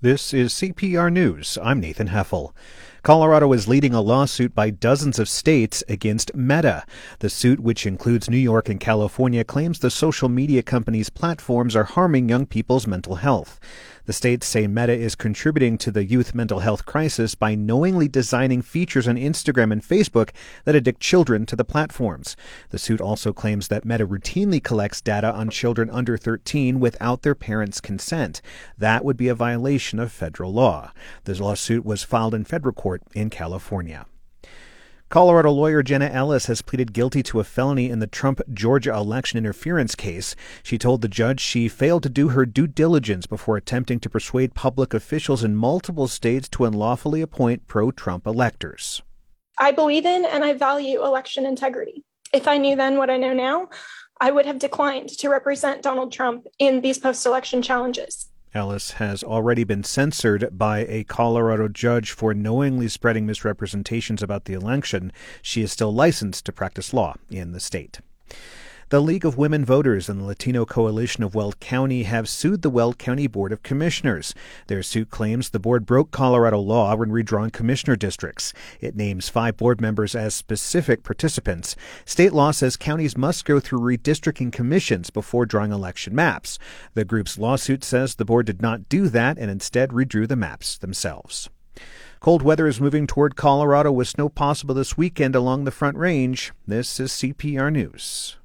This is CPR News. I'm Nathan Heffel. Colorado is leading a lawsuit by dozens of states against Meta. The suit, which includes New York and California, claims the social media company's platforms are harming young people's mental health. The states say Meta is contributing to the youth mental health crisis by knowingly designing features on Instagram and Facebook that addict children to the platforms. The suit also claims that Meta routinely collects data on children under 13 without their parents' consent. That would be a violation of federal law. The lawsuit was filed in federal court in California. Colorado lawyer Jenna Ellis has pleaded guilty to a felony in the Trump Georgia election interference case. She told the judge she failed to do her due diligence before attempting to persuade public officials in multiple states to unlawfully appoint pro-Trump electors. I believe in and I value election integrity. If I knew then what I know now, I would have declined to represent Donald Trump in these post-election challenges. Ellis has already been censored by a Colorado judge for knowingly spreading misrepresentations about the election. She is still licensed to practice law in the state. The League of Women Voters and the Latino Coalition of Weld County have sued the Weld County Board of Commissioners. Their suit claims the board broke Colorado law when redrawing commissioner districts. It names 5 board members as specific participants. State law says counties must go through redistricting commissions before drawing election maps. The group's lawsuit says the board did not do that and instead redrew the maps themselves. Cold weather is moving toward Colorado with snow possible this weekend along the Front Range. This is CPR News.